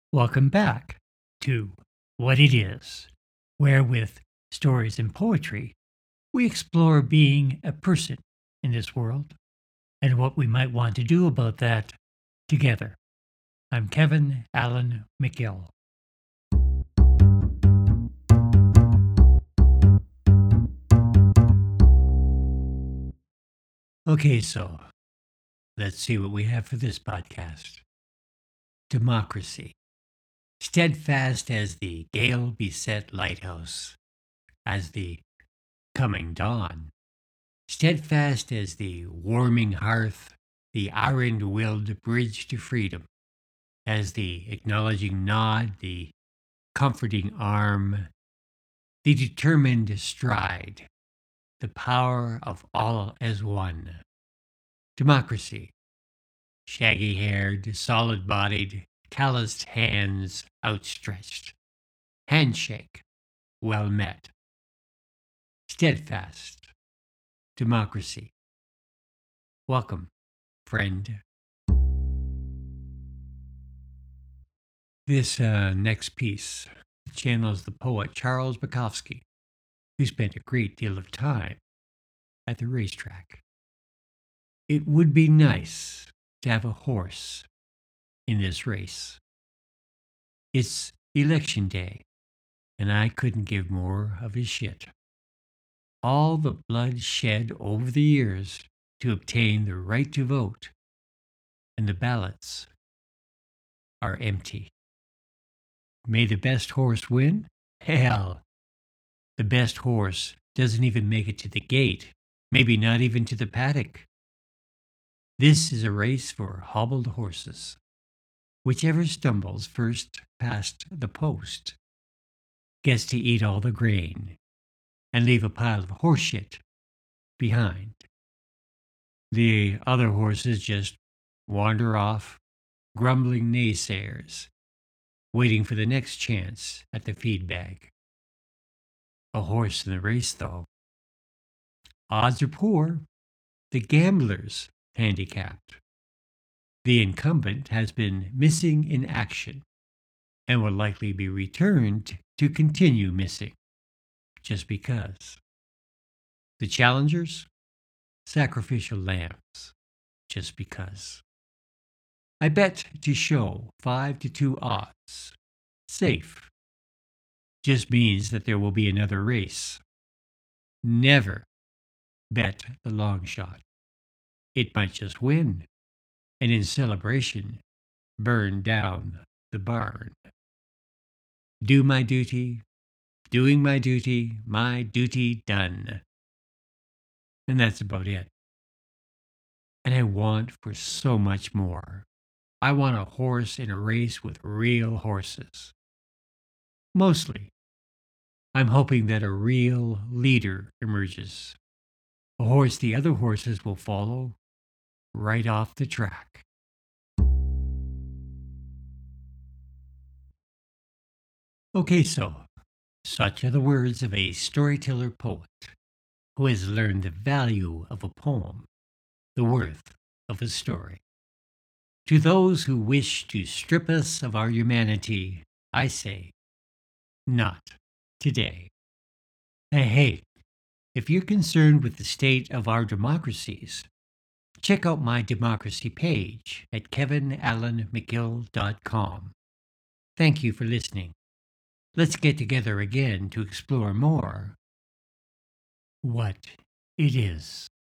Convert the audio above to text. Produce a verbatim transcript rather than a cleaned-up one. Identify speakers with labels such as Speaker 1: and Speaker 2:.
Speaker 1: Welcome back to What It Is, where with stories and poetry, we explore being a person in this world and what we might want to do about that together. I'm Kevin Allen McGill. Okay, so let's see what we have for this podcast. Democracy. Steadfast as the gale beset lighthouse, as the coming dawn. Steadfast as the warming hearth, the iron-willed bridge to freedom, as the acknowledging nod, the comforting arm, the determined stride, the power of all as one. Democracy. Shaggy-haired, solid-bodied, calloused hands outstretched. Handshake, well met. Steadfast. Democracy. Welcome, friend. This uh, next piece channels the poet Charles Bukowski, who spent a great deal of time at the racetrack. It would be nice to have a horse in this race. It's election day, and I couldn't give more of a shit. All the blood shed over the years to obtain the right to vote, and the ballots are empty. May the best horse win? Hell, the best horse doesn't even make it to the gate, maybe not even to the paddock. This is a race for hobbled horses. Whichever stumbles first past the post gets to eat all the grain and leave a pile of horse shit behind. The other horses just wander off, grumbling naysayers, waiting for the next chance at the feed bag. A horse in the race, though. Odds are poor. The gambler's handicapped. The incumbent has been missing in action and will likely be returned to continue missing, just because. The challengers? Sacrificial lambs, just because. I bet to show five to two odds. Safe. Just means that there will be another race. Never bet the long shot. It might just win, and in celebration, burn down the barn. Do my duty, doing my duty, my duty done. And that's about it. And I want for so much more. I want a horse in a race with real horses. Mostly, I'm hoping that a real leader emerges. A horse the other horses will follow right off the track. Okay, so, such are the words of a storyteller poet who has learned the value of a poem, the worth of a story. To those who wish to strip us of our humanity, I say, not today. Hey, hey, if you're concerned with the state of our democracies, check out my democracy page at kevin allen mcgill dot com. Thank you for listening. Let's get together again to explore more what it is.